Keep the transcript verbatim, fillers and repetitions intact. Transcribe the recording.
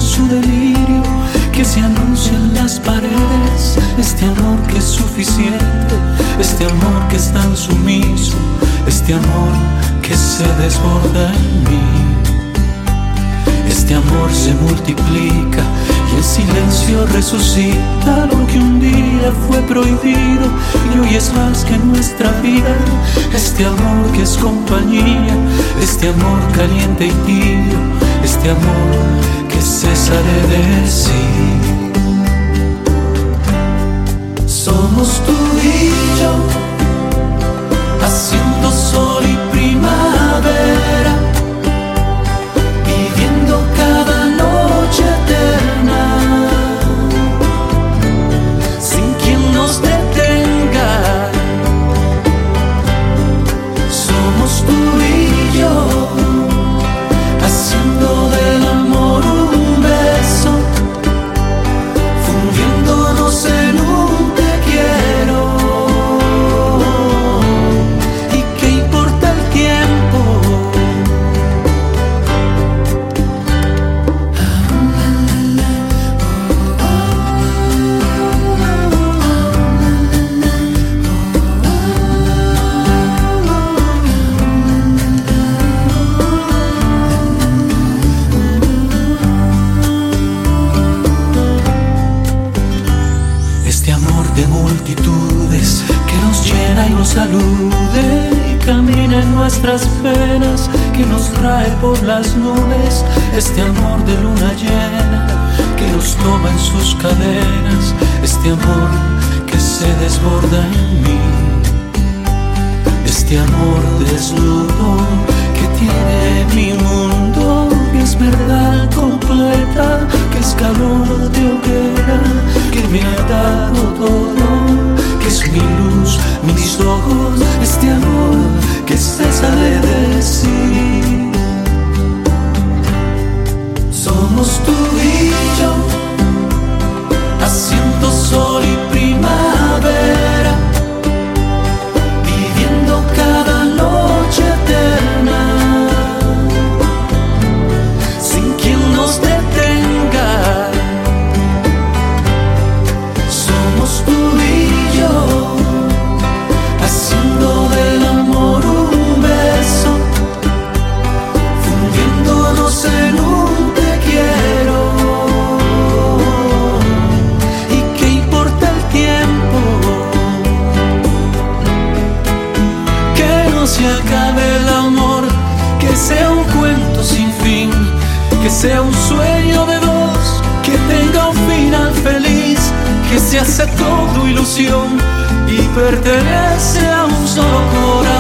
su delirio, que se anuncia en las paredes. Este amor que es suficiente, este amor que es tan sumiso, este amor que se desborda en mí. Este amor se multiplica y en silencio resucita lo que un día fue prohibido y hoy es más que nuestra vida. Este amor que es compañía, este amor caliente y tibio, este amor que se sale de sí. Somos tú y yo, haciendo sol y primavera, viviendo cada noche eterna, sin quien nos detenga. Somos tú y yo, haciendo del amor un beso, fundiéndonos en un te quiero. ¿Y qué importa el tiempo? Este amor de multitudes que nos llena y nos salude y camina en nuestras penas, que nos trae por las nubes. Este amor de luna llena que nos toma en sus cadenas, este amor que se desborda en mí. Este amor desnudo que tiene mi mundo, que es verdad completa, que es calor de hoguera, que me ha dado todo, que es mi luz, mis ojos. Este amor que se sale de sí. Somos tú y yo, haciendo sol y primavera, viviendo cada noche eterna, sin quien nos detenga. Somos tú y yo, haciendo del amor un beso, fundiéndonos en un te quiero. ¿Y qué importa el tiempo? Que no se acabe el amor, que sea un cuento sin fin, que sea un sueño de dos, que tenga un final feliz, que se hace todo ilusión y pertenece a un solo corazón.